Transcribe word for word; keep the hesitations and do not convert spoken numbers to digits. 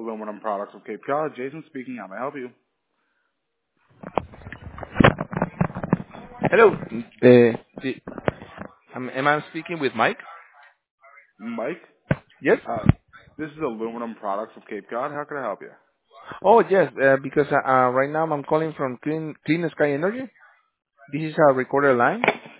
Aluminum Products of Cape Cod. Jason speaking. How may I help you? Hello. Uh, the- am, am I speaking with Mike? Mike? Yes. Uh, this is Aluminum Products of Cape Cod. How can I help you? Oh, yes. Uh, because uh, uh, right now I'm calling from Clean Clean Sky Energy. This is a recorded line.